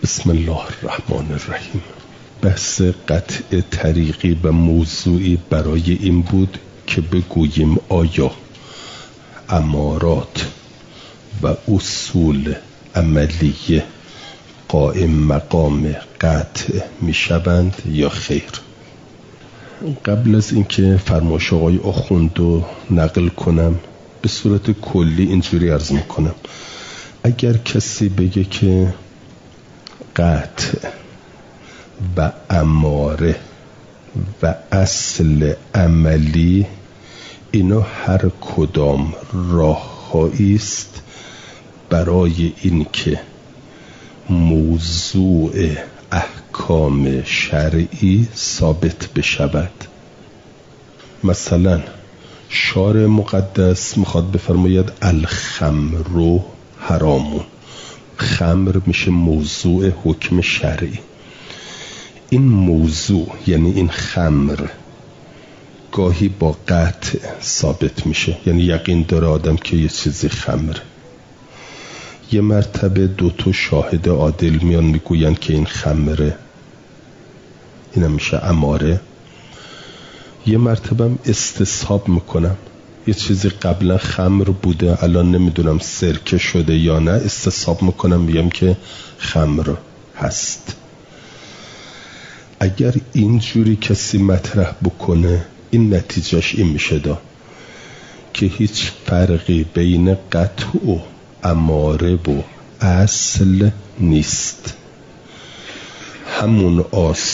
بسم الله الرحمن الرحیم. بحث قطع طریقی و موضوعی برای این بود که بگوییم آیا امارات و اصول عملیه قائم مقام قطع می شوند یا خیر. قبل از اینکه فرمایش آقای آخوند رو نقل کنم به صورت کلی اینجوری عرض میکنم: اگر کسی بگه که قطع و اماره و اصل عملی اینا هر کدام راههایی است برای اینکه موضوع احکام شرعی ثابت بشود، مثلا شارع مقدس میخواد بفرماید الخمر حرامون، خمر میشه موضوع حکم شرعی. این موضوع یعنی این خمر گاهی با قطع ثابت میشه، یعنی یقین داره آدم که یه چیزی خمره. یه مرتبه 2 شاهد عادل میان میگوین که این خمره، این میشه اماره. یه مرتبه هم استصحاب میکنم، یه چیزی قبلا خمر بوده الان نمیدونم سرکه شده یا نه، استصحاب میکنم میگم که خمر هست. اگر اینجوری کسی مطرح بکنه این نتیجهش این میشه که هیچ فرقی بین قطع و اماره و اصل نیست. همون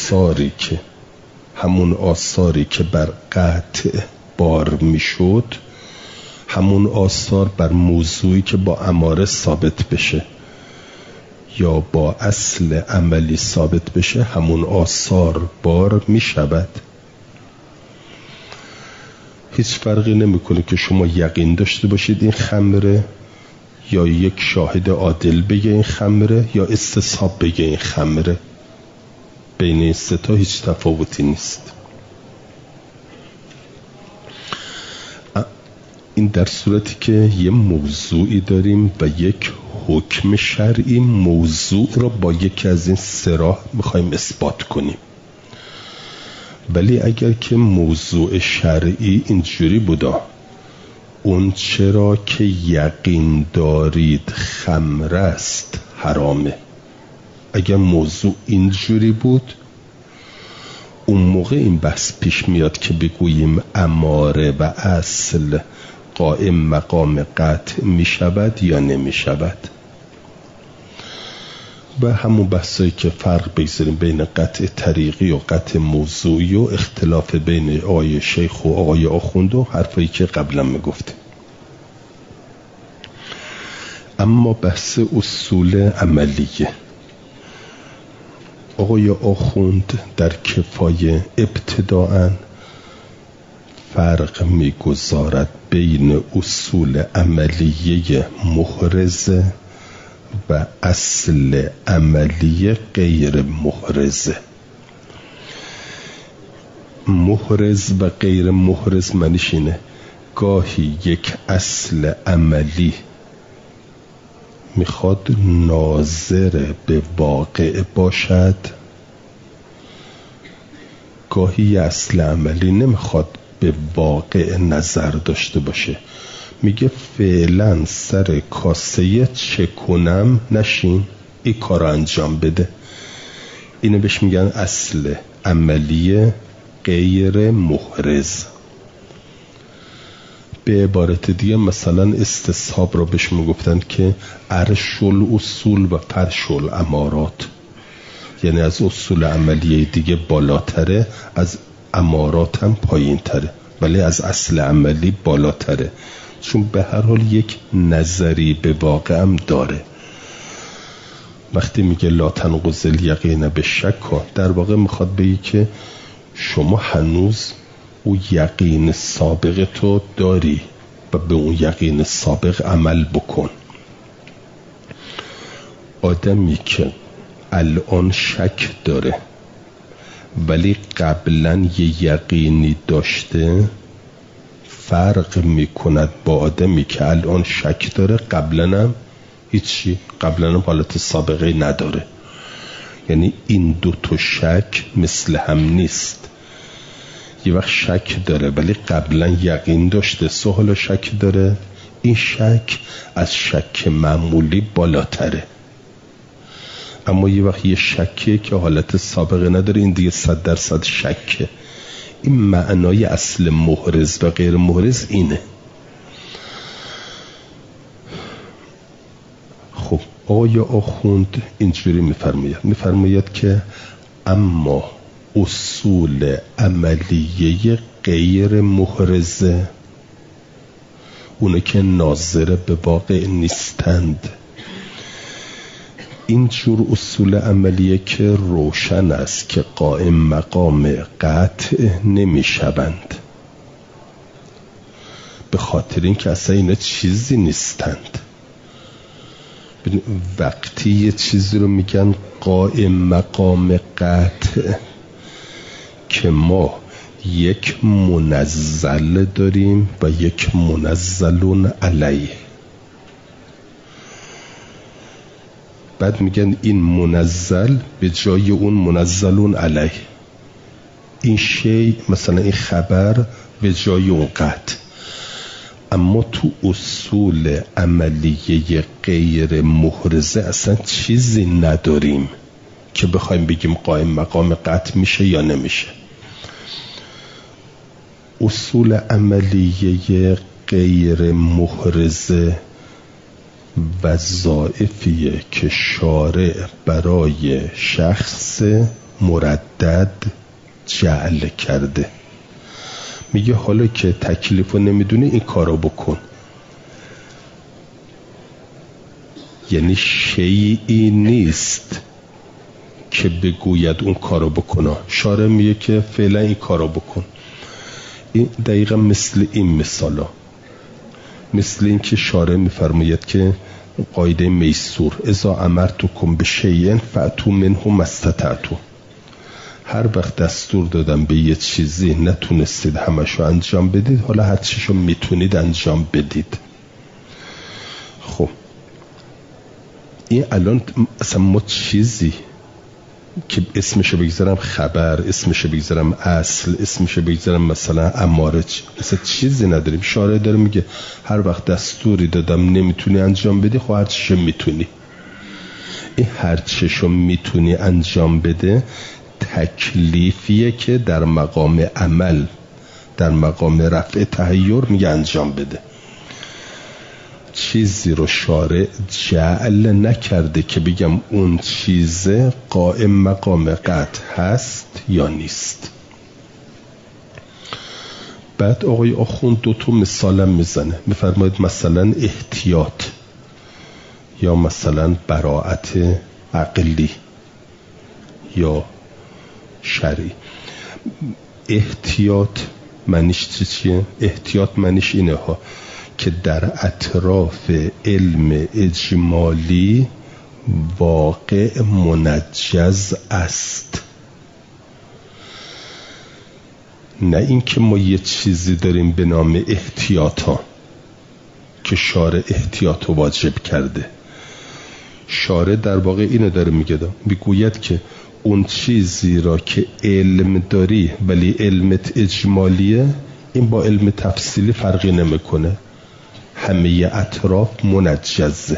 آثاری که بر قطع بار میشد، همون آثار بر موضوعی که با اماره ثابت بشه یا با اصل عملی ثابت بشه، همون آثار بار میشود. هیچ فرقی نمیکنه که شما یقین داشته باشید این خمره یا یک شاهد عادل بگه این خمره یا استصحاب بگه این خمره. بین این سه تا هیچ تفاوتی نیست. این در صورتی که یه موضوعی داریم و یک حکم شرعی، موضوع را با یکی از این 3 راه میخوایم اثبات کنیم. ولی اگر که موضوع شرعی اینجوری بودا، اون چرا که یقین دارید خمر است حرامه، اگر موضوع اینجوری بود اون موقع این بحث پیش میاد که بگوییم اماره و اصل قائم مقام قطع می شود یا نمی شود. و همون بحثایی که فرق بگذاریم بین قطع طریقی و قطع موضوعی و اختلاف بین آقای شیخ و آقای آخوند و حرفایی که قبلا می گفتیم. اما بحث اصول عملیه، آقای آخوند در کفایه ابتداءً فرق می‌گذارد بین اصول عملیه محرزه و اصل عملیه غیر محرزه. محرز و غیر محرز معنیش اینه گاهی یک اصل عملی میخواد ناظر به واقع باشد، گاهی اصل عملی نمیخواد به واقع نظر داشته باشه، میگه فعلا سر کاسه چه کنم نشین این کار رو انجام بده. اینو بهش میگن اصل عملی غیر محرز. به عبارت دیگه مثلا استصحاب رو بهش میگفتن که عرش الاصول و فرش الامارات، یعنی از اصول عملیه دیگه بالاتره، از امارات هم پایین تره، ولی از اصل عملی بالاتره، چون به هر حال یک نظری به واقع هم داره. وقتی میگه لا تنقض الیقین بالشک، در واقع میخواد بگی که شما هنوز او یقین سابق تو داری و به اون یقین سابق عمل بکن. آدمی که الان شک داره ولی قبلا یه یقینی داشته فرق میکند با آدمی که الان شک داره قبلا هم هیچی، قبلا هم حالت سابقه نداره. یعنی این دو تا شک مثل هم نیست. یه وقت شک داره ولی قبلا یقین داشته، حالا شک داره، این شک از شک معمولی بالاتره. اما یه وقت یه شکیه که حالت سابقه نداره، این دیگه 100% شکه. این معنای اصل محرز و غیر محرز اینه. خب آقای آخوند اینجوری میفرماید که اما اصول عملیه غیر محرزه، اونه که ناظر به واقع نیستند، اینجور اصول عملیه که روشن است که قائم مقام قطع نمیشوند، به خاطر اینکه اصلا اینا چیزی نیستند. وقتی یه چیزی رو میگن قائم مقام قطع که ما یک منزل داریم و یک منزلون علیه، بعد میگن این منزل به جای اون منزلون علیه، این شی مثلا این خبر به جای اون قطع. اما تو اصول عملیه غیر محرزه اصلا چیزی نداریم که بخوایم بگیم قائم مقام قطع میشه یا نمیشه. اصول عملیه غیر محرزه وظایفیه که شارع برای شخص مردد جعل کرده. میگه حالا که تکلیفو نمیدونی این کارو بکن، یعنی شیئی نیست که بگوید اون کارو بکنه. شارع میگه که فعلا این کارو بکن. این دقیقا مثل این مثالا، مثل این که شارع میفرماید که قاعده میسور اذا امرتکم بشیء فأتوا منه ما استطعتم، هر وقت دستور دادم به یه چیزی نتونستید همشو انجام بدید، حالا هر چیشو میتونید انجام بدید. خب این الان اصلا ما چیزی که اسمشو بگذارم خبر، اسمشو بگذارم اصل، اسمشو بگذارم مثلا اماره، اصلا چیزی نداریم. شارع داره میگه هر وقت دستوری دادم نمیتونی انجام بدی، خب هر چیشو میتونی. این هر چیشو میتونی انجام بده تکلیفیه که در مقام عمل، در مقام رفع تحیر میگه انجام بده. چیزی رو شارع جعل نکرده که بگم اون چیزه قائم مقام قطع هست یا نیست. بعد آقای آخوند دو تا مثالم میزنه، میفرماید مثلا احتیاط یا مثلا براءت عقلی یا شرعی. احتیاط معنیش چیه؟ احتیاط معنیش اینه ها که در اطراف علم اجمالی واقع منجز است، نه اینکه ما یه چیزی داریم به نام احتیاط ها که شارع احتیاط رو واجب کرده. شارع در واقع اینو داره میگوید که اون چیزی را که علم داری ولی علمت اجمالیه، این با علم تفصیلی فرقی نمیکنه، همه اطراف منجزه.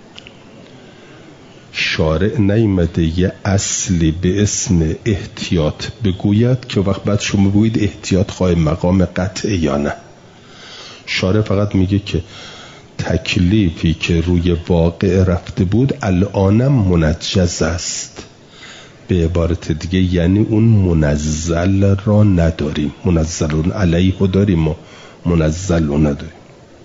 شارع نیامده یه اصلی به اسم احتیاط بگوید که وقت بعد شما بگوید احتیاط قائم مقام قطع یا نه. شارع فقط میگه که تکلیفی که روی واقع رفته بود الانم منجز است. به عبارت دیگه یعنی اون منزل را نداریم، منزلون علیه رو داریم و منزل رو نداریم.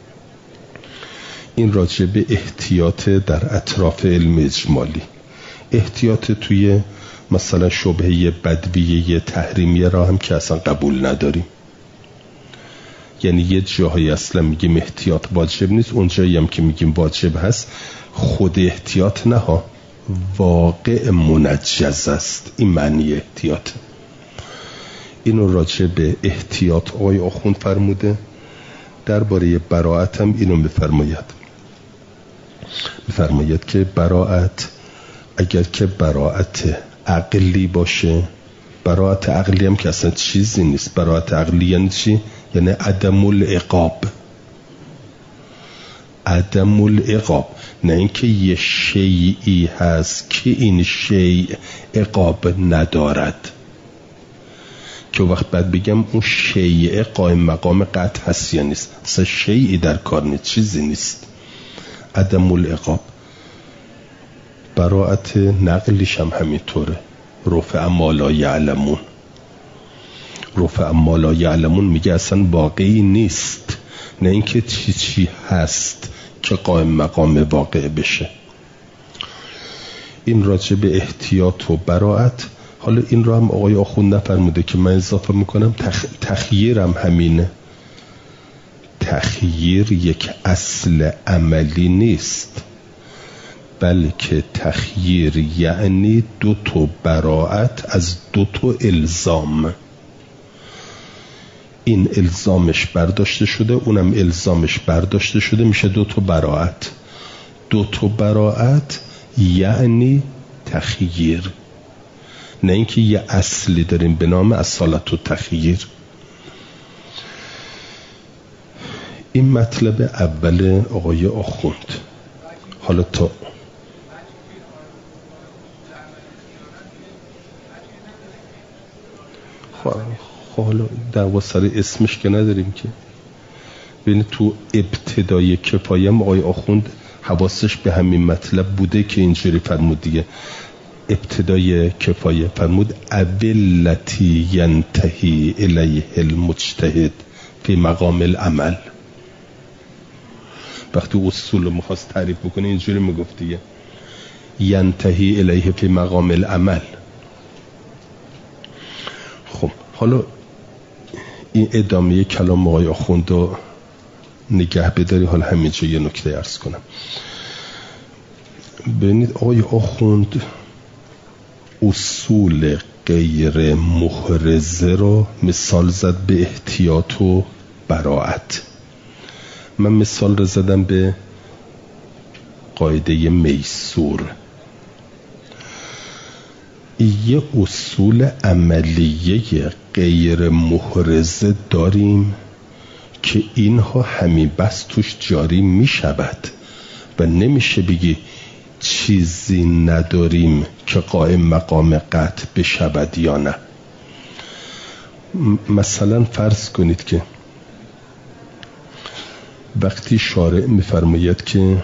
این راجع به احتیاط در اطراف علم اجمالی. احتیاط توی مثلا شبهه بدویه تحریمیه را هم که اصلا قبول نداریم، یعنی یه جاهایی اصلا میگیم احتیاط واجب نیست، اون جایی هم که میگیم واجب هست خود احتیاط نه ها، واقع منجز است. این معنی احتیاط. اینو راجع به احتیاط آقای آخوند فرموده. درباره براءت هم اینو میفرماید که براءت اگر که براءت عقلی باشه، براءت عقلی هم که اصلا چیزی نیست. براءت عقلی یعنی چی؟ یعنی عدم العقاب. عدم العقاب، نه اینکه یه شیئی هست که این شیء عقاب ندارد که وقت بعد بگم اون شیء قائم مقام قطع هست یا نیست. اصلا شیئی در کار نیست، چیزی نیست. عدم العقاب. براءت نقلیش هم همینطوره. رفع ما لا یعلمون. رفع ما لا یعلمون میگه اصلا واقعی نیست، نه اینکه چی هست که قائم مقام واقع بشه. این راجع به احتیاط و براءت. حالا این رو هم آقای آخوند نفرموده که من اضافه میکنم. تخییرم همینه. تخییر یک اصل عملی نیست، بلکه تخییر یعنی دو تا براءت از دو تا الزام. این الزامش برداشته شده، اونم الزامش برداشته شده، میشه دو تا براءت. دو تا براءت یعنی تخییر، نه اینکه یه اصلی داریم به نام اصالت و تخییر. این مطلب اول آقای آخوند. حالا تا حالا دعوا سر اسمش که نداریم که. ببین تو ابتدای کفایه آقای آخوند حواسش به همین مطلب بوده که اینجوری فرمود دیگه. ابتدای کفایه فرمود اولتی ینتهی الیه المجتهد فی مقام العمل. وقتی اصول رو میخواست تعریف بکنه اینجوری میگفت دیگه، ینتهی الیه فی مقام العمل. خب حالا این ادامه کلام آقای آخوند رو نگه بداری. حالا همینجا یه نکته عرض کنم. ببینید آقای آخوند اصول غیر محرزه رو مثال زد به احتیاط و براءت. من مثال رو زدم به قاعده میسور. یه اصول عملیه غیر محرزه داریم که اینها همین بس توش جاری می شود و نمیشه بگی چیزی نداریم که قائم مقام قطع بشود یا نه. مثلا فرض کنید که وقتی شارع میفرماید که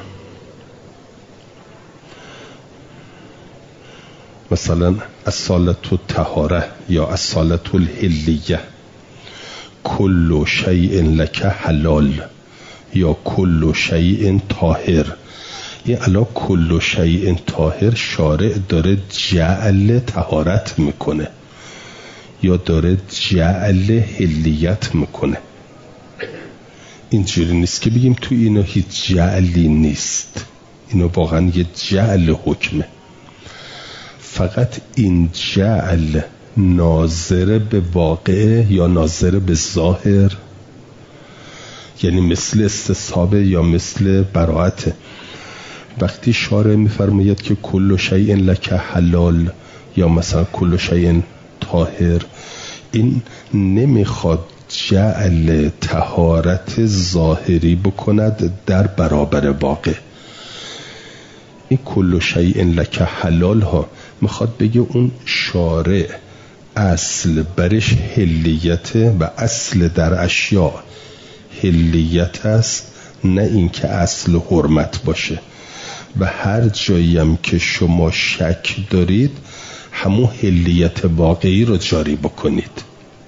مثلا اصالت الطهاره یا اصالت الحلیه کل شیء لک حلال یا کل شیء طاهر، این علا کل شیء طاهر شارع داره جعل طهارت میکنه یا داره جعل حلیت میکنه. اینجوری نیست که بگیم تو اینو هیچ جعلی نیست، اینو واقعا یه جعل حکمه. فقط این جعل ناظر به واقع یا ناظر به ظاهر، یعنی مثل استصحاب یا مثل براءت. وقتی شارع میفرماید که کل شیء لک حلال یا مثلا کل شیء طاهر، این نمیخواد جعل طهارت ظاهری بکند در برابر واقع. این کل شیء لک حلال ها میخواد بگه اون شارع اصل برش حلیت و اصل در اشیاء حلیت است، نه اینکه اصل حرمت باشه. و هر جایی هم که شما شک دارید همون حلیت واقعی رو جاری بکنید،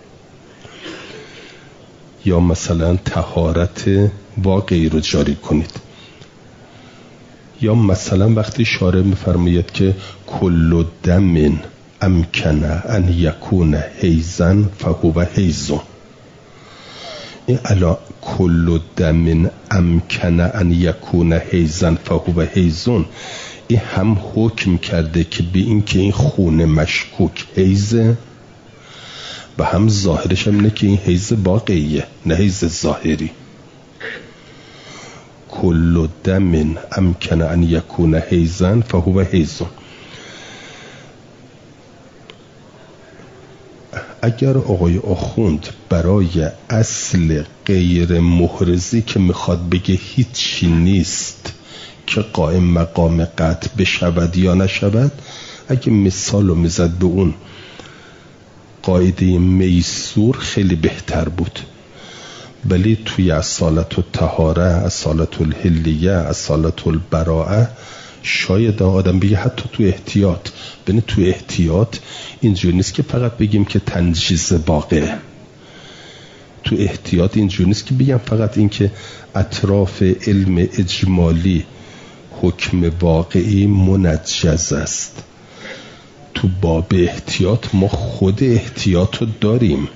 یا مثلا طهارت واقعی رو جاری کنید. یا مثلا وقتی شارع میفرماید که کل دم امکن ان یکون حیزا فهو حیزون، این علا کل دم امکن ان یکون حیزا فهو حیزون، این هم حکم کرده که به این که این خون مشکوک حیزه و هم ظاهرش هم اینه که این حیز واقعیه نه حیز ظاهری. کل دم امکن ان یکون حیزا فهو حیزون. اگر آقای آخوند برای اصل غیر محرزی که میخواد بگه هیچی نیست که قائم مقام قطع بشود یا نشود، اگه مثالو میزد به اون قاعده میسور خیلی بهتر بود. ولی توی اصالت الطهاره، اصالت الحلیه، اصالت البراءه شاید آدم بگه حتی تو احتیاط، ببین تو احتیاط اینجوری نیست که فقط بگیم که تنجیز واقعه. تو احتیاط اینجوری نیست که بگم فقط این که اطراف علم اجمالی حکم واقعی منجز است. تو باب احتیاط ما خود احتیاط رو داریم.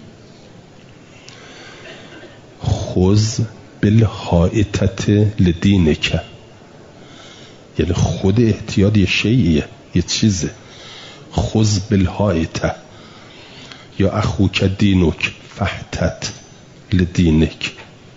خذ بالحائطة لدینک، یعنی خود احتیاط یه شیئیه، یه چیزه. خذ بالحائطة یا اخوک دینک فاحتط لدینک.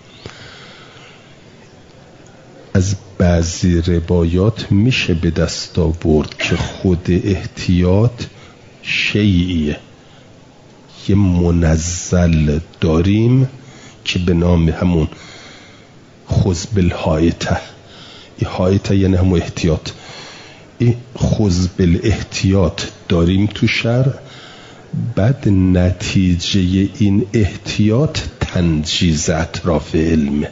از بعضی روایات میشه به دست آورد که خود احتیاط شیئیه، یه منزل داریم که به نام همون خذ بالحائطة. این حائطه یعنی همون احتیاط. این خذ بالاحتیاط داریم تو شرع، بعد نتیجه این احتیاط تنجیز اطراف علمه.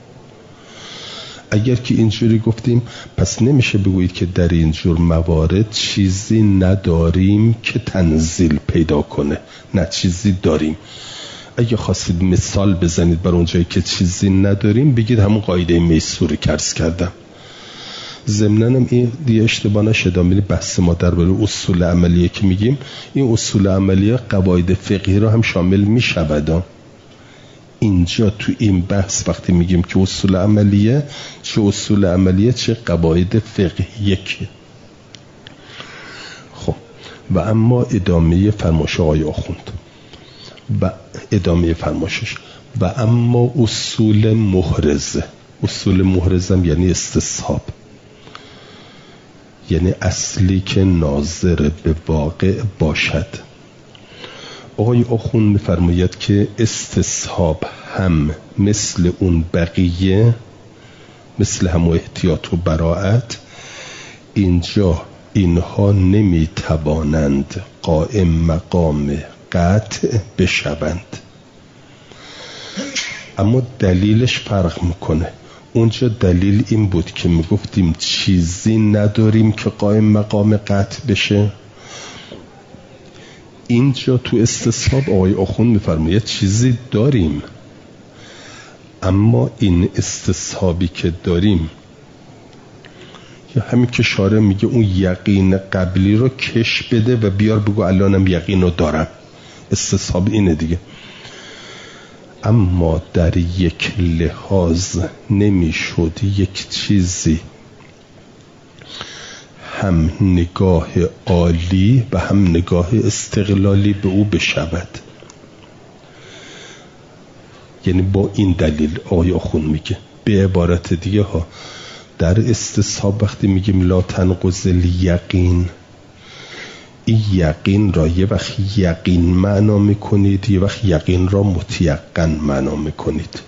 اگر که اینجوری گفتیم پس نمیشه بگویید که در اینجور موارد چیزی نداریم که تنزیل پیدا کنه. نه، چیزی داریم. اگه خواستید مثال بزنید بر اونجایی که چیزی نداریم، بگید همون قاعده میسوری که عرض کردم. ضمناً این دیگه اشتباه نشه، یعنی بحث ما درباره اصول عملیه که میگیم، این اصول عملیه قواعد فقهی رو هم شامل میشود. اینجا تو این بحث وقتی میگیم که اصول عملیه، چه اصول عملیه چه قواعد فقهیه که. خب و اما ادامه فرمایش آقای آخوند و ادامه فرمایشش و اما اصول محرزه. اصول محرزم یعنی استصحاب، یعنی اصلی که ناظر به واقع باشد. آقای آخوند می‌فرماید که استصحاب هم مثل اون بقیه، مثل همون احتیاط و براءت، اینجا اینها نمیتوانند قائم مقام قطع بشوند. اما دلیلش فرق میکنه. اونجا دلیل این بود که میگفتیم چیزی نداریم که قائم مقام قطع بشه. اینجا تو استصحاب آقای آخوند میفرماید چیزی داریم، اما این استصحابی که داریم، یا همین که شارع میگه اون یقین قبلی رو کش بده و بیار بگو الانم یقین رو دارم. استصحاب اینه دیگه. اما در یک لحاظ نمیشد یک چیزی هم نگاه عالی و هم نگاه استقلالی به او بشود. یعنی با این دلیل آقای آخوند میگه، به عبارت دیگه ها، در استصحاب وقتی میگیم لا تنقض الیقین، این یقین را یه وقت یقین معنا میکنید، یه وقت یقین را متیقن معنا میکنید.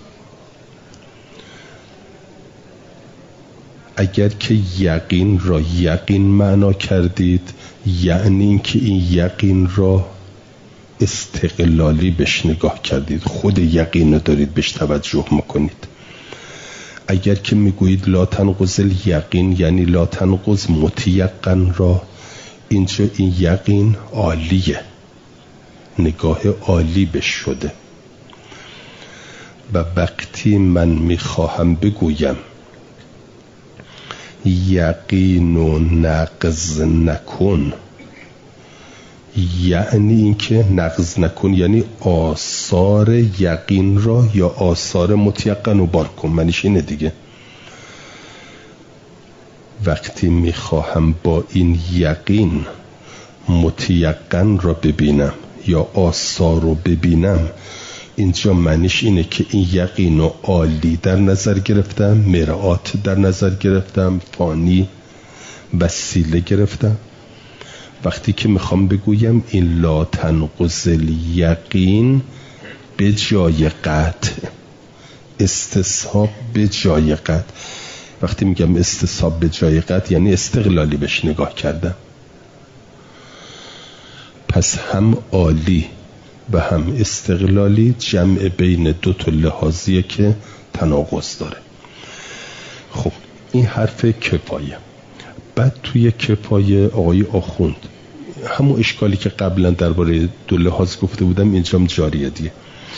اگر که یقین را یقین معنا کردید، یعنی این که این یقین را استقلالی بهش نگاه کردید، خود یقین رو دارید بهش توجه میکنید. اگر که میگویید لا تنقض الیقین، یعنی لا تنقض متیقن را، اینجا این یقین عالیه، نگاه عالی بهش شده. و وقتی من میخواهم بگویم یقین و نقض نکن، یعنی این که نقض نکن یعنی آثار یقین را یا آثار متیقن رو بار کن. منیش اینه دیگه. وقتی میخواهم با این یقین متیقن را ببینم یا آثار رو ببینم، اینجا معنیش اینه که این یقین و عالی در نظر گرفتم، مرآت در نظر گرفتم، فانی وسیله گرفتم وقتی که میخوام بگویم این لا تنقض الیقین به جای قطع، استصحاب به جای قطع. وقتی میگم استصحاب به جای قطع یعنی استقلالی بهش نگاه کردم. پس هم عالی و هم استقلالی جمع بین دو تا لحاظیه که تناقض داره. خب این حرف کفایه. بعد توی کفایه آقای آخوند همون اشکالی که قبلا درباره دو لحاظ گفته بودم اینجام جاریه دیگه.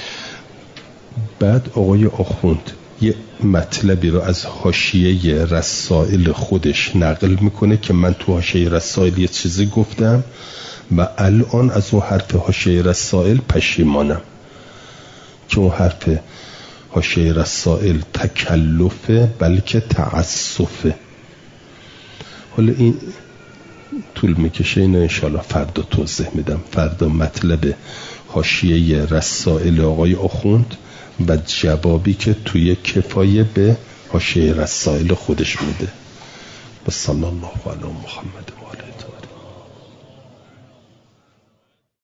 بعد آقای آخوند یه مطلبی رو از حاشیه رسائل خودش نقل میکنه که من تو حاشیه رسائل یه چیزی گفتم و الان از اون حرف حاشیه رسائل پشیمانم که اون حرف حاشیه رسائل تکلفه بلکه تعسفه. حالا این طول میکشه، اینو انشالله فردا توضیح میدم. فردا مطلب حاشیه رسائل آقای آخوند و جوابی که توی کفایه به حاشیه رسائل خودش میده. و صلی الله علی محمد و آله.